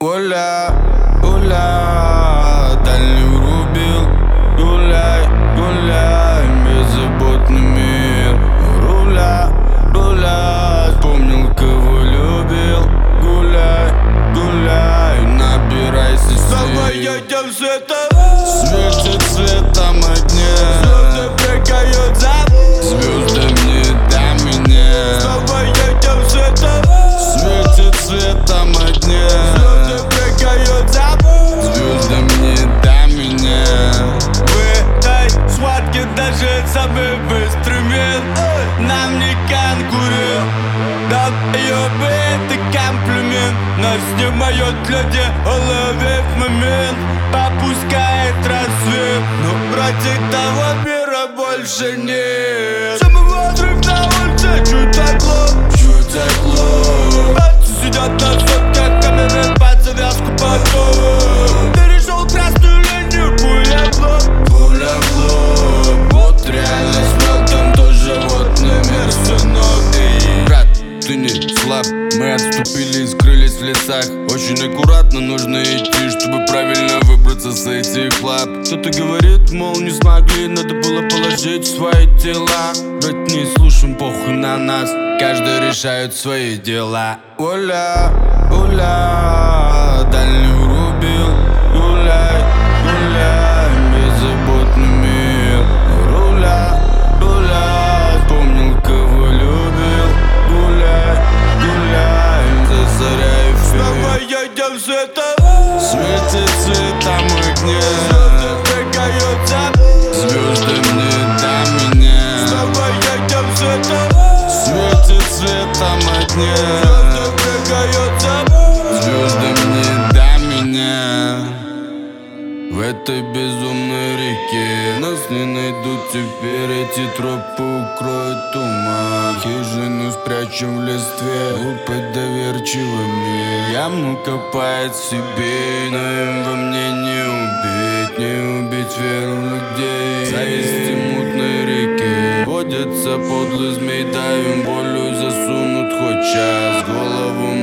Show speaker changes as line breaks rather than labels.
Оля, Оля, дальний врубил. Гуляй, гуляй, беззаботный мир. Руля, руля, вспомнил, кого любил. Гуляй, гуляй, набирайся сил.
Давай едем светом,
Светит светом огня.
звезды прыгают за
Звезды мне до меня.
Давай едем светом,
Светит светом огня.
звезды прыгают за
Звезды мне до меня.
В этой схватке даже самый быстрый мент нам не конкурент. Долбоёбы, это комплимент. Нас снимают люди, уловив момент. Попускает рассвет, но вроде того мира больше нет. Самый отрыв на улице, чуть тепло,
Чуть тепло.
братцы сидят на сотках, камеры под завязку потом. Перешел красную линию, пуля в лоб.
Пуля в лоб. Вот реальность в мелком, то животный мир, сынок. Эй, брат, ты не слаб. Мы отступили и скрылись в лесах. Очень аккуратно нужно идти, чтобы правильно выбраться с этих лап. Кто-то говорит, мол, не смогли, надо было положить свои тела. Брат, не слушаем, похуй на нас, каждый решает свои дела. Оля, Оля, дальний врубил. Гуляй, гуляй, беззаботный мир. Руля, руля, вспомнил, кого любил. Гуляй, гуляй, за заря эфир.
Давай едем светом,
Светит цветом огня.
звезды прыгают за
Звезды мне до меня.
Давай едем светом,
Светит цветом огня.
звезды прыгают за
Звезды мне до меня. В этой безумной реке нас не найдут теперь. Эти тропы укроют туман. Хижину спрячем в листве, глупо доверчивыми. Яму копает в себе, но им во мне не убить веру людей. Зависти мутной реки водятся подлый змей, давим болью засунут хоть час. Голову